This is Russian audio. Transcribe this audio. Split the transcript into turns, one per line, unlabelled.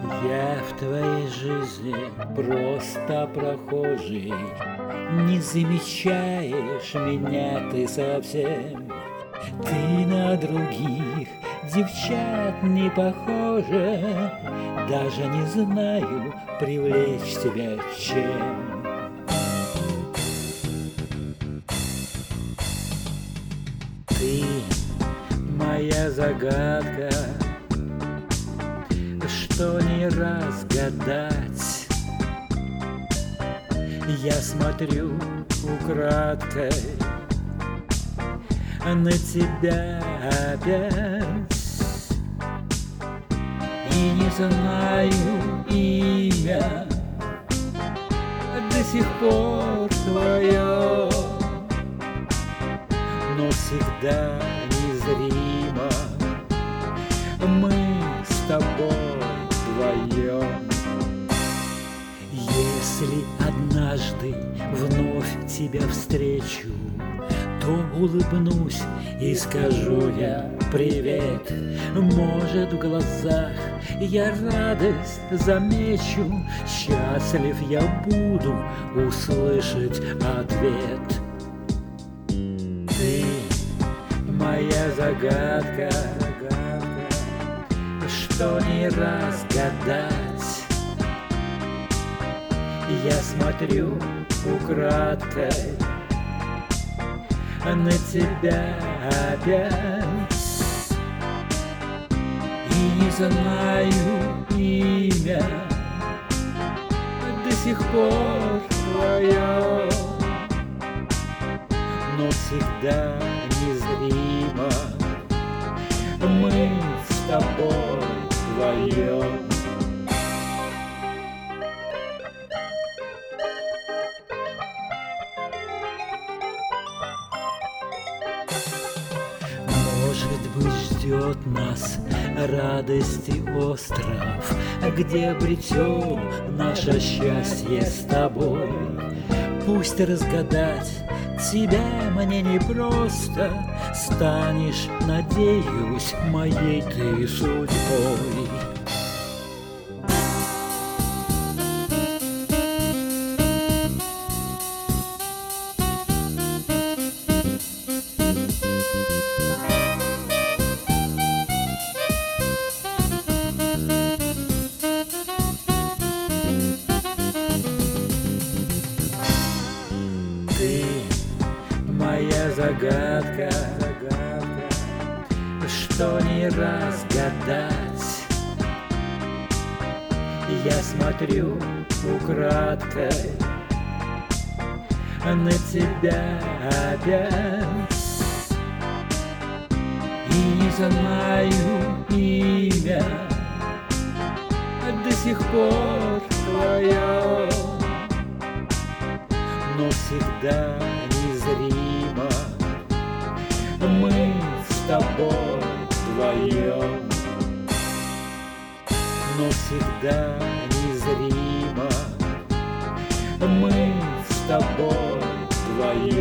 Я в твоей жизни просто прохожий, не замечаешь меня ты совсем. Ты на других девчат не похожа, даже не знаю, привлечь тебя чем. Ты моя загадка, что не разгадать. Я смотрю украдкой на тебя опять и не знаю имя до сих пор твое, но всегда незримо мы с тобой вдвоем. Если однажды вновь тебя встречу, то улыбнусь и скажу я привет. Может, в глазах я радость замечу, счастлив я буду услышать ответ. Ты моя загадка, что не разгадать. Я смотрю украдкой на тебя опять и не знаю имя до сих пор твое, но всегда незримо мы с тобой вдвоем. Может быть, ждет нас радости остров, где обретем наше счастье с тобой. Пусть разгадать тебя мне непросто, станешь, надеюсь, моей ты судьбой. Ты моя загадка, что не разгадать. Я смотрю украдкой на тебя опять и не знаю имя до сих пор твое, но всегда незримо мы с тобой вдвоем, но всегда незримо мы с тобой вдвоем.